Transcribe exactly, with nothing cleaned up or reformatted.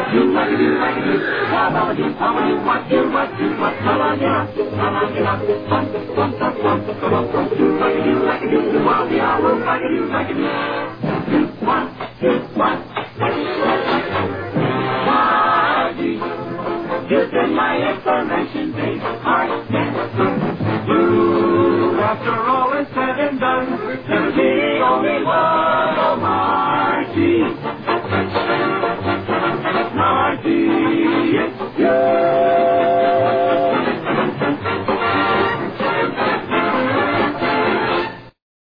do like do like do. How about you? How about you? What do what do what? Come on, get up, come on, get up. Bump, bump, bump, bump, come on, bump. Do like do like do. While we are move like do like do. Do what? Do what? What do what? Why? You've been my information base. I can't do. After all is said and done, there's the only one.